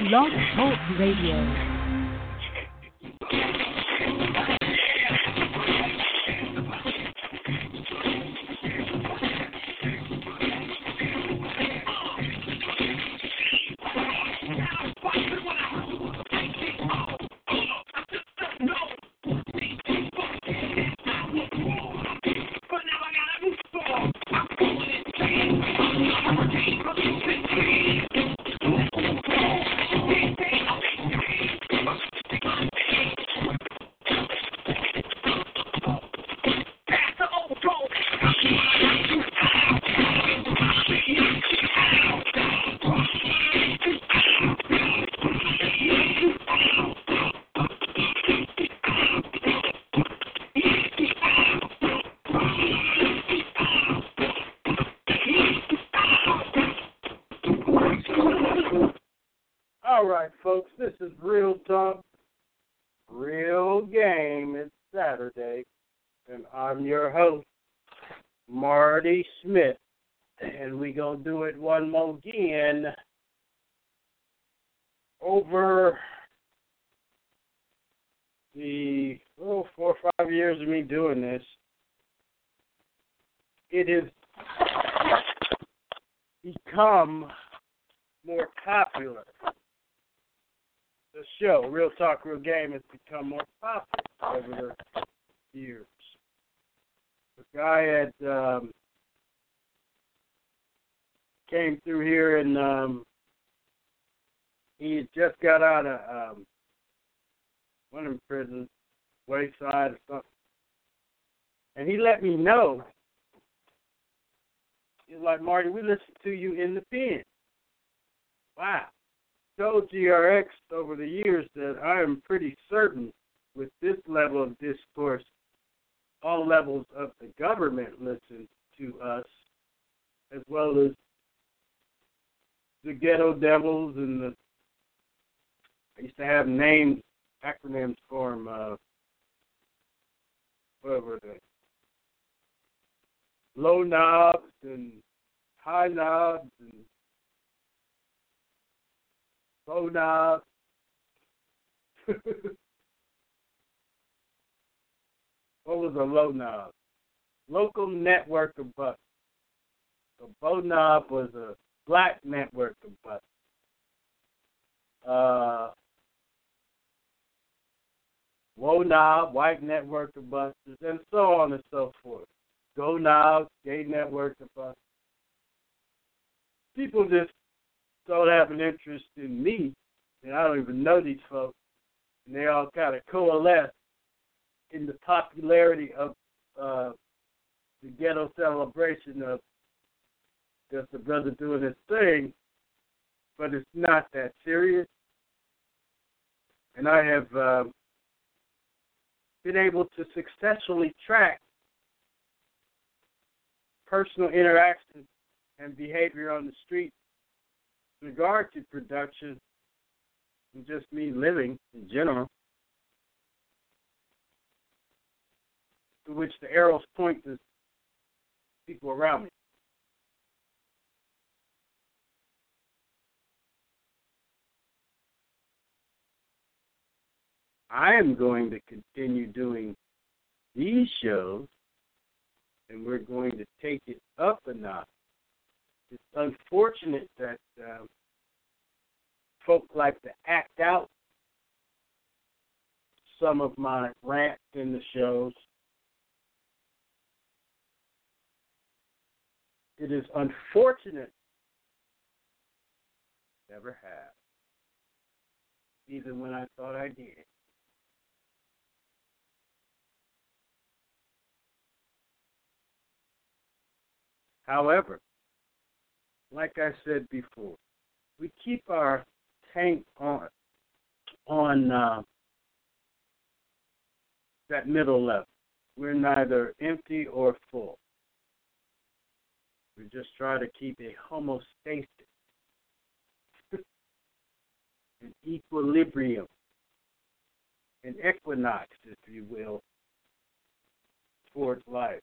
Blog Talk Radio. All right, folks, this is Real Talk, Real Game. It's Saturday, and I'm your host, Marty Smith, and we're going to do it one more again over the 4 or 5 years of me doing this. It has become more popular. The show, Real Talk, Real Game, has become more popular over the years. The guy had came through here and he had just got out of one of them prisons, Wayside or something. And he let me know. He's like, Marty, we listened to you in the pen. Wow. Told GRX over the years that I am pretty certain with this level of discourse, all levels of the government listen to us, as well as the ghetto devils and the, I used to have names, acronyms for them, what were they? Low knobs and high knobs and low knob. What was a low knob? Local network of buses. A bow knob was a black network of buses. Low knob, white network of buses, and so on and so forth. Go knob, gay network of buses. People just don't have an interest in me, and I don't even know these folks, and they all kind of coalesce in the popularity of the ghetto celebration of just a brother doing his thing, but it's not that serious. And I have been able to successfully track personal interaction and behavior on the street in regard to production and just me living in general, to which the arrows point to people around me. I am going to continue doing these shows, and we're going to take it up a notch. It's unfortunate that folk like to act out some of my rants in the shows. It is unfortunate. Never have. Even when I thought I did. However, like I said before, we keep our tank on that middle level. We're neither empty or full. We just try to keep a homeostasis, an equilibrium, an equinox, if you will, towards life.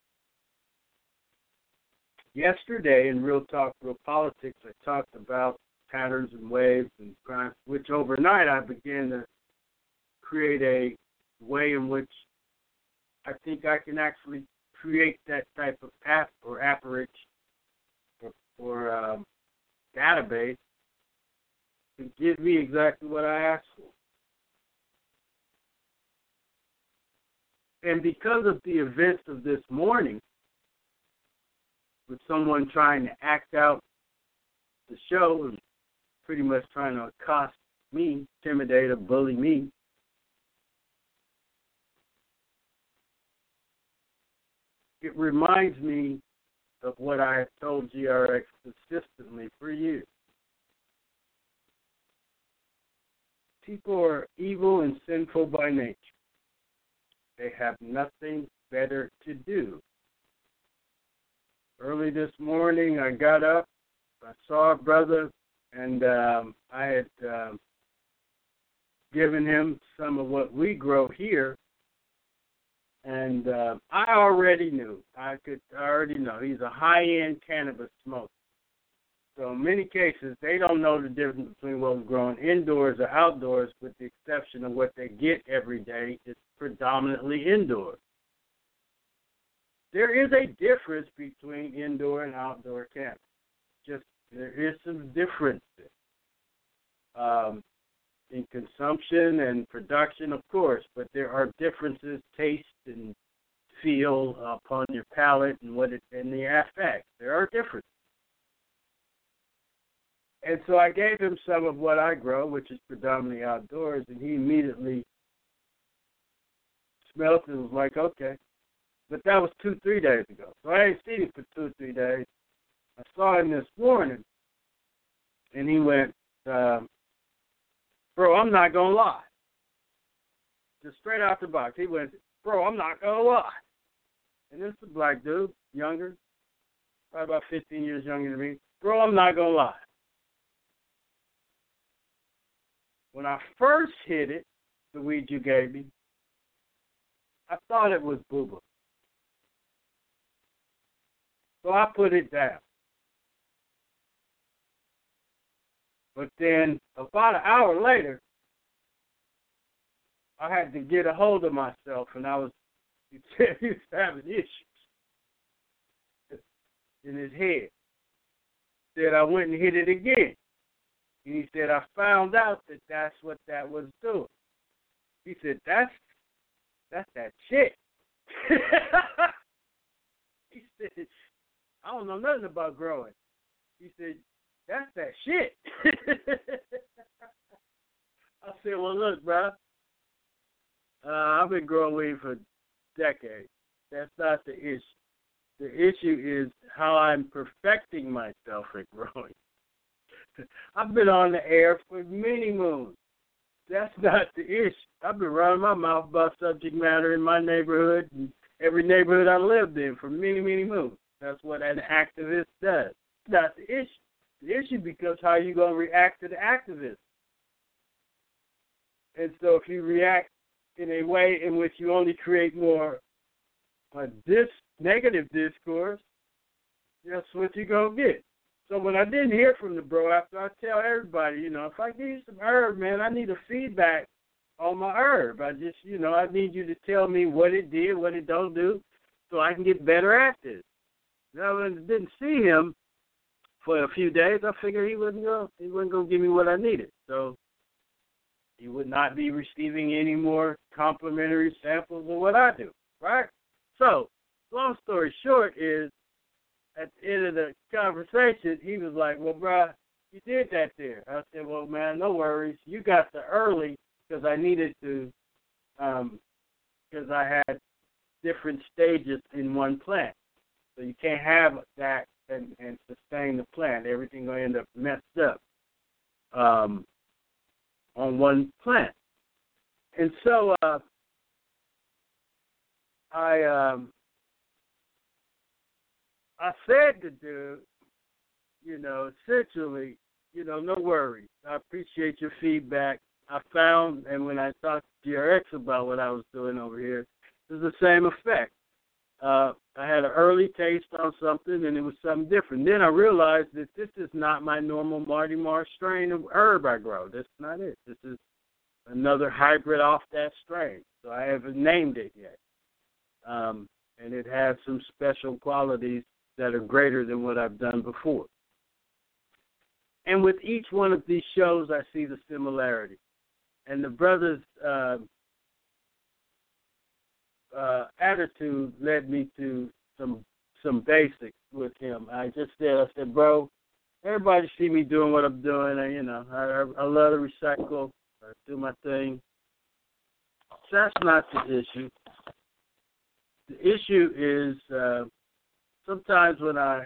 Yesterday in Real Talk, Real Politics, I talked about patterns and waves and crimes, which overnight I began to create a way in which I think I can actually create that type of path or apparatus or database to give me exactly what I asked for. And because of the events of this morning, with someone trying to act out the show and pretty much trying to accost me, intimidate or bully me, it reminds me of what I have told GRX consistently for years. People are evil and sinful by nature. They have nothing better to do. Early this morning, I got up, I saw a brother, and I had given him some of what we grow here, and I already knew. I already know. He's a high-end cannabis smoker. So in many cases, they don't know the difference between what's grown indoors or outdoors, with the exception of what they get every day is predominantly indoors. There is a difference between indoor and outdoor cannabis. Just there is some differences in consumption and production, of course, but there are differences, taste and feel upon your palate and and the effect. There are differences. And so I gave him some of what I grow, which is predominantly outdoors, and he immediately smelled it and was like, okay. But that was 2-3 days ago. So I ain't seen him for 2 or 3 days. I saw him this morning, and he went, bro, I'm not going to lie. Just straight out the box. He went, bro, I'm not going to lie. And this is a black dude, younger, probably about 15 years younger than me. Bro, I'm not going to lie. When I first hit it, the weed you gave me, I thought it was booba. So I put it down. But then about an hour later, I had to get a hold of myself, and he said he was having issues in his head. He said I went and hit it again. And he said, I found out that that's what that was doing. He said, that's that shit. He said, I don't know nothing about growing. He said, that's that shit. I said, well, look, bro, I've been growing weed for decades. That's not the issue. The issue is how I'm perfecting myself at growing. I've been on the air for many moons. That's not the issue. I've been running my mouth about subject matter in my neighborhood and every neighborhood I lived in for many, many moons. That's what an activist does. It's not the issue. The issue becomes how you're going to react to the activist. And so if you react in a way in which you only create more negative discourse, that's what you're going to get. So when I didn't hear from the bro, after I tell everybody, if I give you some herb, man, I need a feedback on my herb. I just, I need you to tell me what it did, what it don't do, so I can get better at this. Now, when I didn't see him for a few days, I figured he wasn't going to give me what I needed. So he would not be receiving any more complimentary samples of what I do, right? So, long story short is, at the end of the conversation, he was like, well, bro, you did that there. I said, well, man, no worries. You got the early because I needed to, because I had different stages in one plant. So you can't have that and sustain the plant. Everything going to end up messed up on one plant. And so I said to dude, essentially, no worries. I appreciate your feedback. I found, and when I talked to GRX about what I was doing over here, it was the same effect. I had an early taste on something, and it was something different. Then I realized that this is not my normal Marty Marsh strain of herb I grow. That's not it. This is another hybrid off that strain. So I haven't named it yet. And it has some special qualities that are greater than what I've done before. And with each one of these shows, I see the similarity. And the brother's attitude led me to some basics with him. I said, bro, everybody see me doing what I'm doing. And, I love to recycle, I do my thing. So that's not the issue. The issue is sometimes when I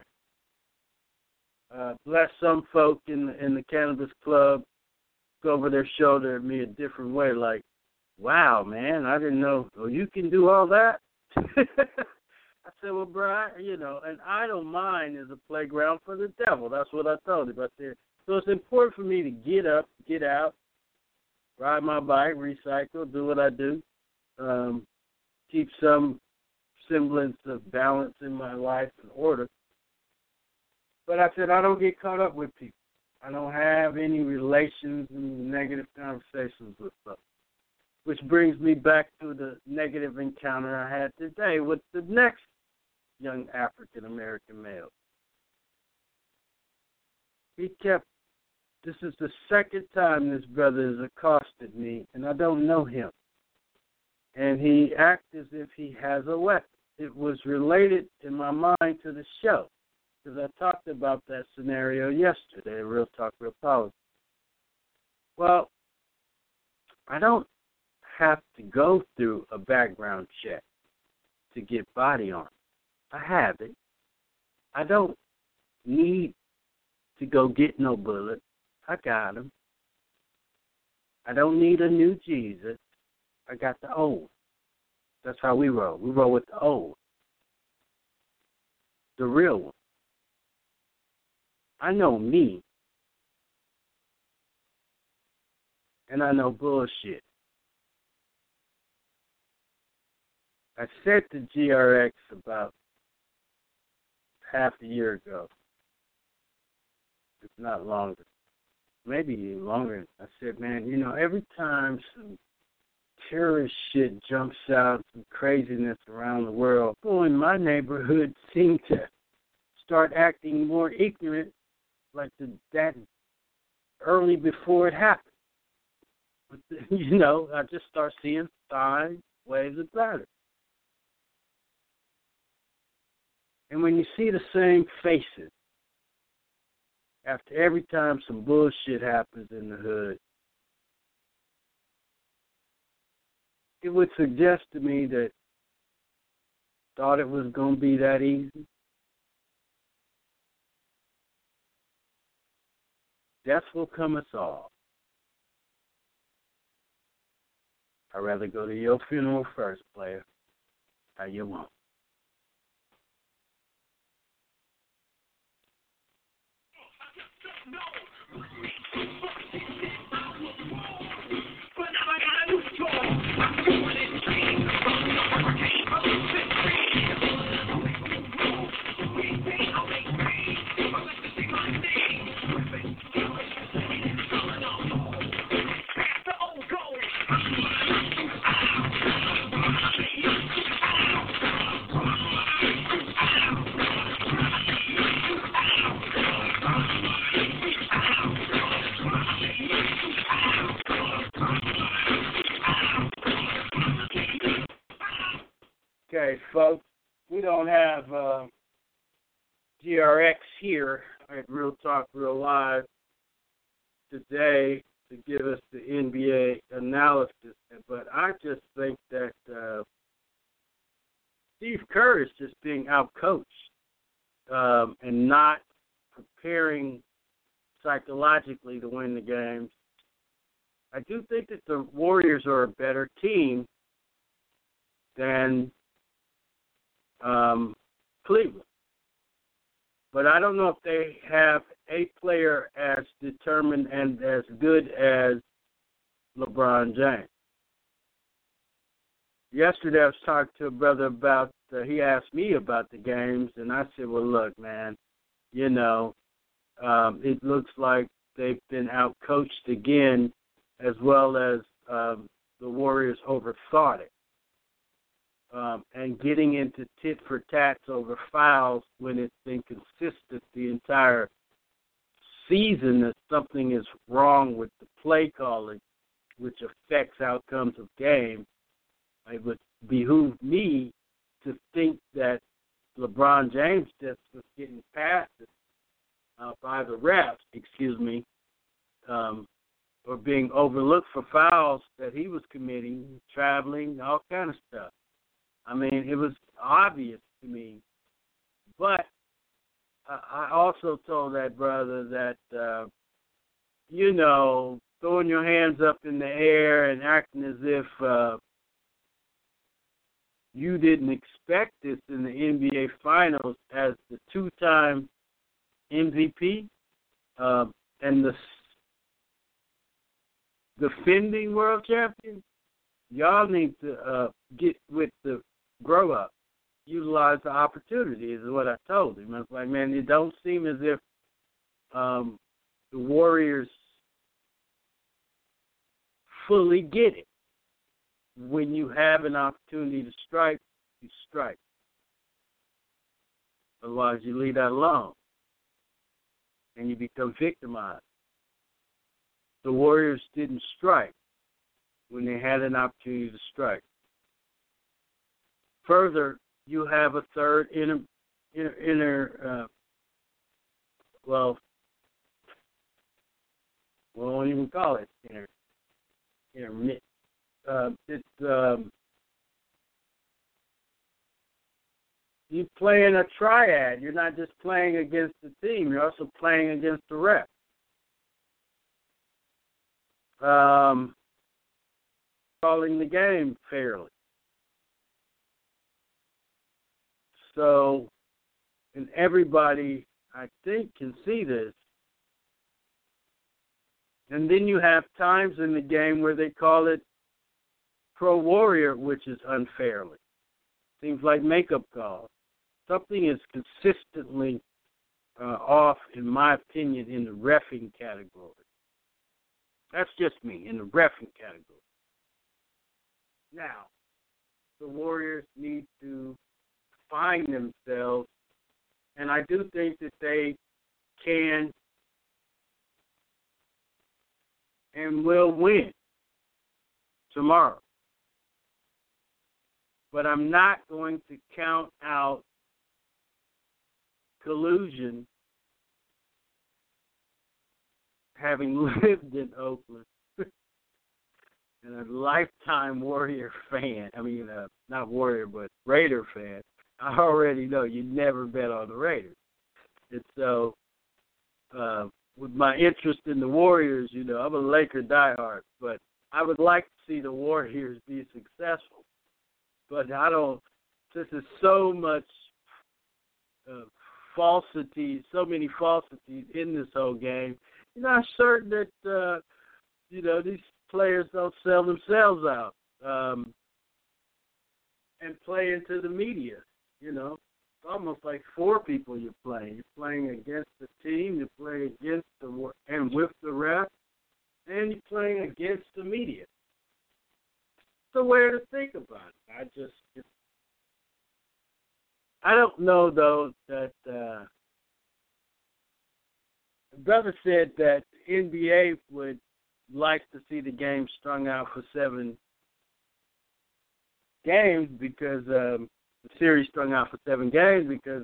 bless some folk in the cannabis club, go over their shoulder at me a different way, like, wow, man, I didn't know. Oh, you can do all that? I said, well, bro, an idle mind is a playground for the devil. That's what I told him. I said, so it's important for me to get up, get out, ride my bike, recycle, do what I do, keep some semblance of balance in my life and order. But I said, I don't get caught up with people. I don't have any relations and negative conversations with folks. Which brings me back to the negative encounter I had today with the next young African-American male. This is the second time this brother has accosted me, and I don't know him. And he acts as if he has a weapon. It was related in my mind to the show, because I talked about that scenario yesterday, Real Talk, Real Politics. Well, I don't have to go through a background check to get body armor. I have it. I don't need to go get no bullet. I got them. I don't need a new Jesus. I got the old. That's how we roll. We roll with the old. The real one. I know me. And I know bullshit. I said to GRX about half a year ago, if not longer, maybe even longer, I said, man, every time some terrorist shit jumps out, some craziness around the world, people in my neighborhood seem to start acting more ignorant, like that early before it happened. I just start seeing signs, waves of pattern. And when you see the same faces, after every time some bullshit happens in the hood, it would suggest to me that thought it was going to be that easy. Death will come us all. I'd rather go to your funeral first, player. How you want? Okay, folks, we don't have GRX here at Real Talk, Real Live today to give us the NBA analysis, but I just think that Steve Kerr is just being outcoached and not preparing psychologically to win the games. I do think that the Warriors are a better team than Cleveland. But I don't know if they have a player as determined and as good as LeBron James. yesterday I was talking to a brother about, he asked me about the games, and I said, well, look, man, you know, it looks like they've been out-coached again, as well as the Warriors overthought it. And getting into tit-for-tats over fouls when it's been consistent the entire season that something is wrong with the play calling, which affects outcomes of games, it would behoove me to think that LeBron James just was getting past it by the refs, or being overlooked for fouls that he was committing, traveling, all kind of stuff. I mean, it was obvious to me. But I also told that brother that, you know, throwing your hands up in the air and acting as if you didn't expect this in the NBA Finals as the two-time MVP and the defending world champion, y'all need to get with the grow up, utilize the opportunity is what I told him. I was like, man, it don't seem as if the Warriors fully get it. When you have an opportunity to strike, you strike. Otherwise, you leave that alone, and you become victimized. The Warriors didn't strike when they had an opportunity to strike. Further, you have a third we won't even call it intermittent. You play in a triad. You're not just playing against the team. You're also playing against the ref. Calling the game fairly. So, and everybody, I think, can see this. And then you have times in the game where they call it pro-warrior, which is unfairly. Seems like makeup calls. Something is consistently off, in my opinion, in the reffing category. That's just me, in the reffing category. Now, the Warriors need to find themselves, and I do think that they can and will win tomorrow. But I'm not going to count out collusion, having lived in Oakland and a lifetime Warrior fan. I mean, not Warrior, but Raider fan. I already know you never bet on the Raiders. And so, with my interest in the Warriors, you know, I'm a Laker diehard, but I would like to see the Warriors be successful. But I don't, since there's so much falsity, so many falsities in this whole game, you're not certain that, you know, these players don't sell themselves out and play into the media, you know. It's almost like four people you're playing. You're playing against the team, you're playing against and with the ref, and you're playing against the media. It's a way to think about it. I don't know, though, that the brother said that the NBA would like to see the game strung out for 7 games because the series strung out for 7 games because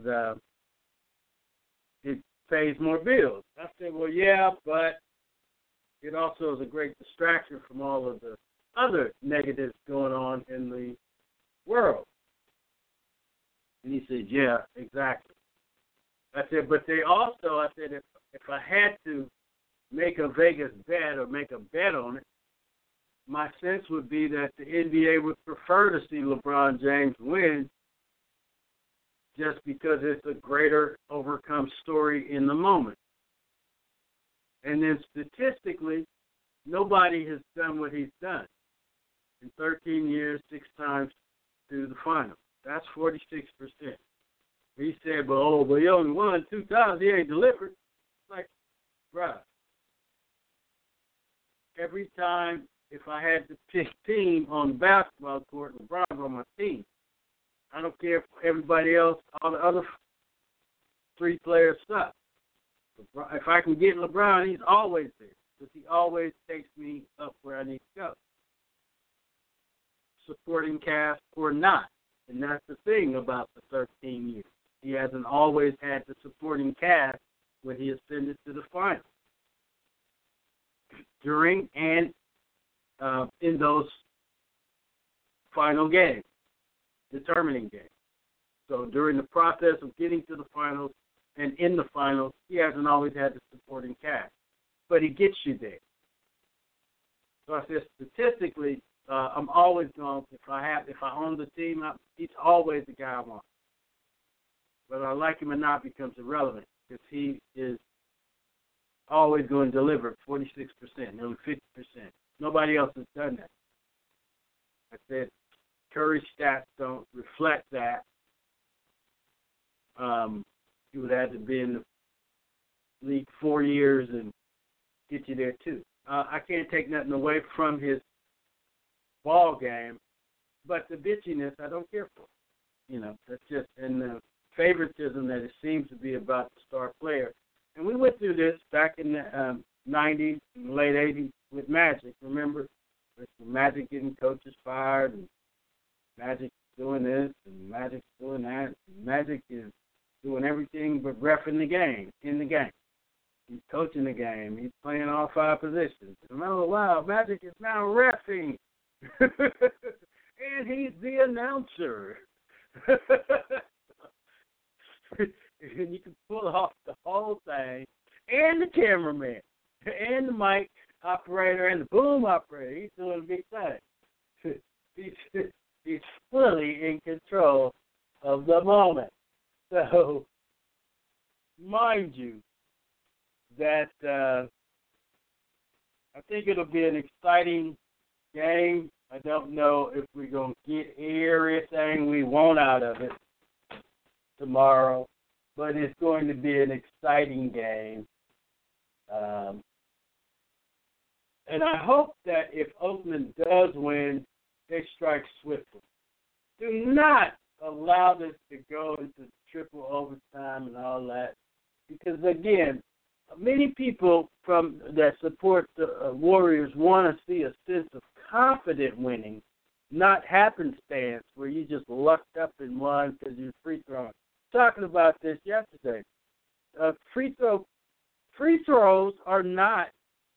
it pays more bills. I said, well, yeah, but it also is a great distraction from all of the other negatives going on in the world. And he said, yeah, exactly. I said, but they also, I said, if I had to make a Vegas bet or make a bet on it, my sense would be that the NBA would prefer to see LeBron James win just because it's a greater overcome story in the moment. And then statistically, nobody has done what he's done. In 13 years, 6 times to the finals. That's 46%. He said, but he only won 2 times. He ain't delivered. Like, bruh, every time if I had to pick team on the basketball court, LeBron's on my team. I don't care if everybody else, all the other 3 players suck. If I can get LeBron, he's always there because he always takes me up where I need to go. Supporting cast or not. And that's the thing about the 13 years. He hasn't always had the supporting cast when he ascended to the finals. During and in those final games, determining games. So during the process of getting to the finals and in the finals, he hasn't always had the supporting cast. But he gets you there. So I said statistically, I'm always going, if I own the team, he's always the guy I want. Whether I like him or not becomes irrelevant because he is always going to deliver 46%, nearly 50%. Nobody else has done that. I said Curry's stats don't reflect that. He would have to be in the league 4 years and get you there too. I can't take nothing away from his ball game, but the bitchiness I don't care for. You know, that's just and the favoritism that it seems to be about the star player. And we went through this back in the 90s and late 80s with Magic. Remember, with Magic getting coaches fired and Magic doing this and Magic doing that. Magic is doing everything but reffing the game, in the game. He's coaching the game. He's playing all 5 positions. And oh, wow, Magic is now reffing. And he's the announcer. And you can pull off the whole thing. And the cameraman. And the mic operator and the boom operator. He's doing a big thing. He's fully in control of the moment. So, mind you, that I think it'll be an exciting game. I don't know if we're going to get everything we want out of it tomorrow, but it's going to be an exciting game. And I hope that if Oakland does win, they strike swiftly. Do not allow this to go into triple overtime and all that. Because, again, many people that support the Warriors want to see a sense of confident winning, not happenstance where you just lucked up and won because you're free throwing. Talking about this yesterday. Free throws are not.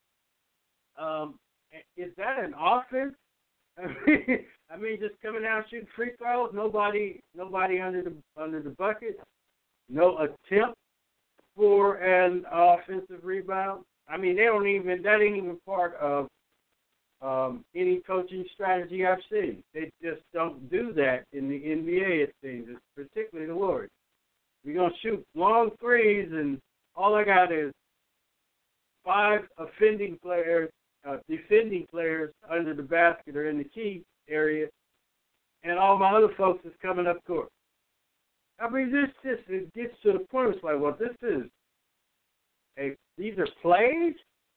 Is that an offense? I mean, just coming out shooting free throws. Nobody under the bucket. No attempt for an offensive rebound. I mean, that ain't even part of any coaching strategy I've seen. They just don't do that in the NBA, it seems, particularly the Warriors. We're going to shoot long threes, and all I got is 5 defending players under the basket or in the key area, and all my other folks is coming up court. I mean, it gets to the point. It's like, well, these are plays,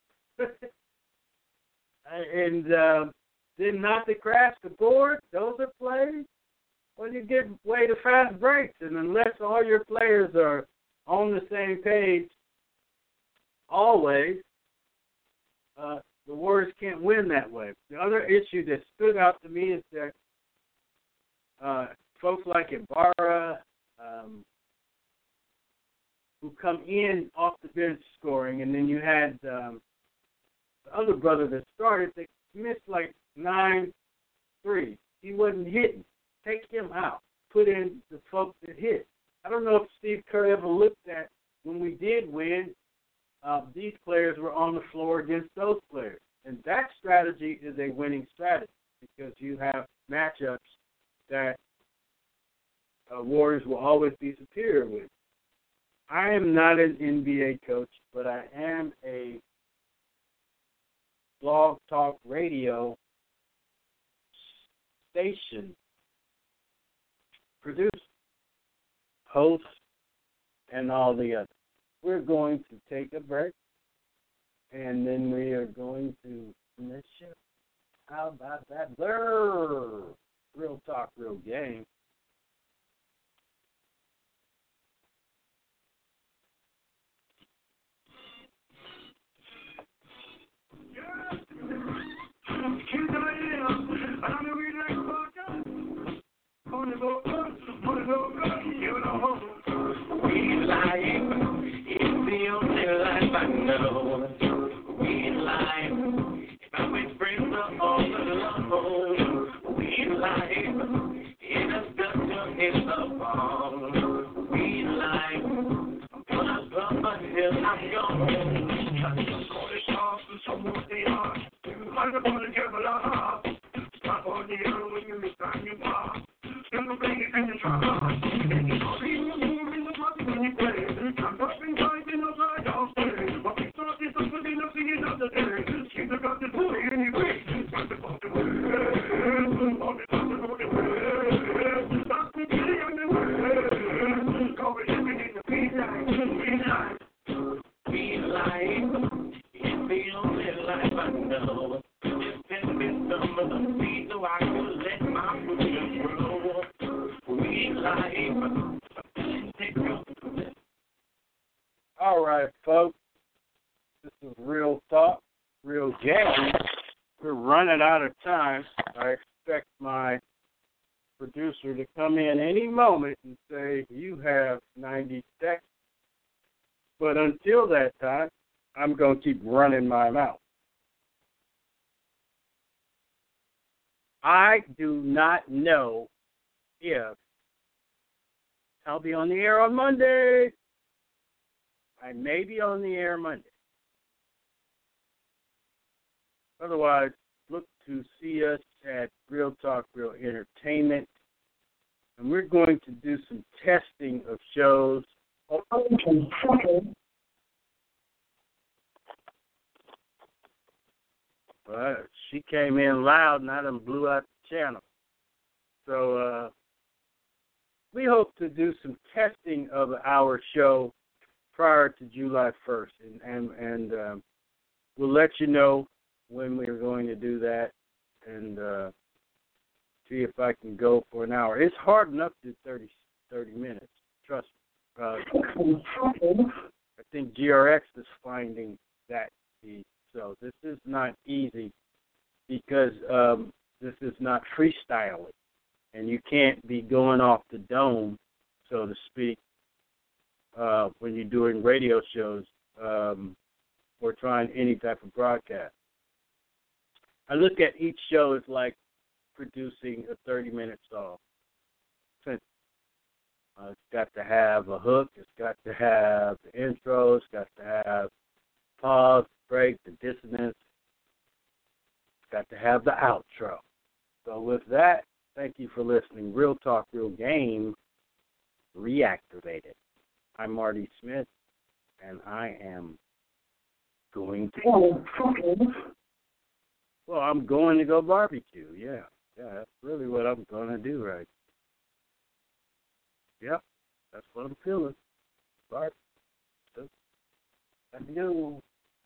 and then not to crash the board. Those are plays. Well, you get way to fast breaks, and unless all your players are on the same page, always, the Warriors can't win that way. The other issue that stood out to me is that folks like Ibarra, who come in off the bench scoring, and then you had the other brother that started that missed like 9 threes. He wasn't hitting. Take him out. Put in the folks that hit. I don't know if Steve Kerr ever looked at when we did win, these players were on the floor against those players. And that strategy is a winning strategy because you have matchups that Warriors will always be superior with. I am not an NBA coach, but I am a blog talk radio station producer, host, and all the others. We're going to take a break, and then we are going to finish it. How about that? Blur! Real talk, real game. We lying, it's the only life I know. We lying, if I would bring the all alone. We lying, in a gutter in the fall. We lying, gonna bump until I'm gone. I'm gonna talk to someone they are. I'm gonna give a lot. Stop on the air when you stand you are. I'm gonna bring it in the truck. And you know, in the truck when you play. I'm not been trying to know that I'll stay. But we thought this was good enough to see another day. She's got to do it anyway. Got to go to work. On the top of the way. Stop me on the way. Go with living in the midnight. Midnight. We lying. It's the only life I know. Just send me some of the seeds so I can let my fruit grow. We lying. All right, folks. This is Real Talk, Real Game. We're running out of time. I expect my producer to come in any moment and say, you have 90 seconds. But until that time, I'm going to keep running my mouth. I do not know if I'll be on the air on Monday. I may be on the air Monday. Otherwise, look to see us at Real Talk, Real Entertainment. And we're going to do some testing of shows. Well, she came in loud and I done blew out the channel. So we hope to do some testing of our show prior to July 1st. And we'll let you know when we're going to do that and see if I can go for an hour. It's hard enough to do 30 minutes. Trust me. I think GRX is finding that key. So this is not easy because this is not freestyling. And you can't be going off the dome, so to speak, when you're doing radio shows or trying any type of broadcast. I look at each show as like producing a 30-minute song. It's got to have a hook. It's got to have the intro. It's got to have pause, break, the dissonance. It's got to have the outro. So with that, thank you for listening. Real Talk, Real Game, reactivated. I'm Marty Smith, and I am going to... Well, I'm going to go barbecue, yeah. Yeah, that's really what I'm going to do right now. Yep, that's what I'm feeling. Barbecue. I know.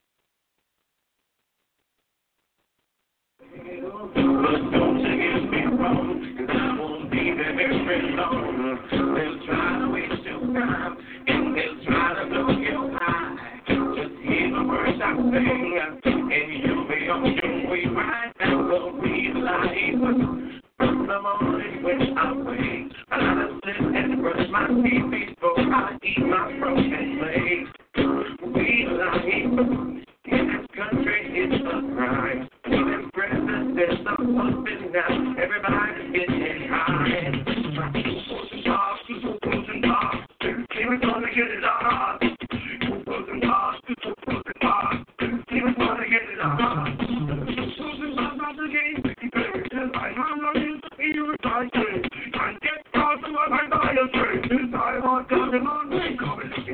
Don't take me wrong, 'cause I won't be there very long. They'll try to waste your time, and they'll try to blow your high. Just hear the words I sing, and you'll be on your way right now. We'll be live from the morning when I wake. I gotta sit and brush my teeth before I eat my broken legs. We live in this country, it's a crime. Even presidents are pumping now. Everybody's getting high. Pushing off, pushing off. We're gonna get it on. Pushing off, pushing off. We're gonna get it on. Pushing off the game. I'm not in the field, I say. Can't get caught in my dietary. I want to come on, coming.